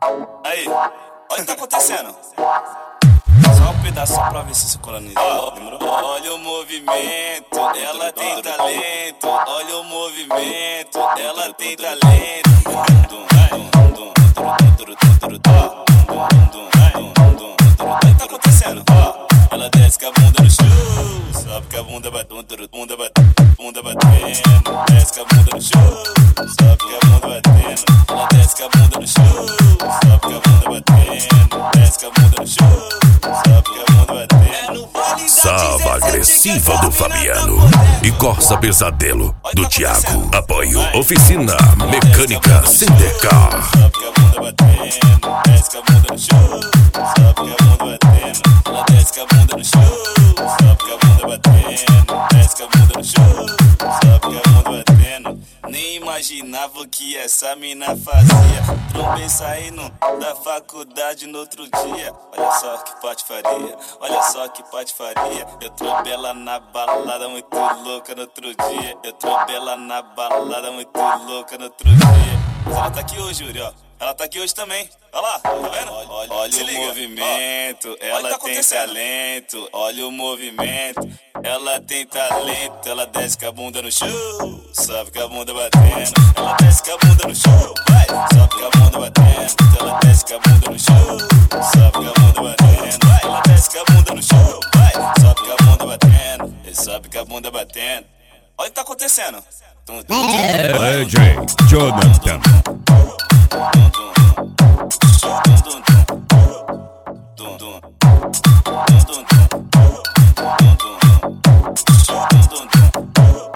Aí, olha o que tá acontecendo. Só um pedaço só pra ver se sincroniza. Demorou? Olha o movimento, ela tem talento. Olha o movimento, ela tem talento. Olha o que tá acontecendo. Ela desce com a bunda no chão, sobe com a bunda batendo, bunda batendo. Desce com a bunda no chão, sobe com a bunda batendo. Ela desce com a bunda no chão, sobe com a bunda batendo. Desce com a bunda no chão, sobe com a bunda batendo. Salva agressiva do Fabiano e Corsa Pesadelo do Thiago. Apoio Oficina Mecânica Sindecar. Sobe com a bunda batendo, desce com a bunda no chão, sobe com a bunda batendo. Ela desce com a bunda no chão, sobe com a bunda batendo. Desce com a bunda no chão, sobe com a bunda batendo. Nem imaginava o que essa mina fazia. Trombei saindo da faculdade no outro dia. Olha só que patifaria, olha só que patifaria. Eu trombei ela na balada muito louca no outro dia. Eu trombei ela na balada muito louca no outro dia. Mas ela tá aqui hoje, Yuri, ó. Ela tá aqui hoje também. Olha lá, tá vendo? Olha o movimento, ela tem talento. Olha o movimento, ela tem talento. Ela desce com a bunda no chão, sobe com a bunda batendo. Ela desce com a bunda no chão, vai, sobe com a bunda batendo. Ela desce com a bunda no chão, sobe com a bunda batendo. Vai, ela desce com a bunda no chão, vai, sobe com a bunda batendo. Ele sobe com a bunda batendo. Olha o que tá acontecendo. DJ Jonathan.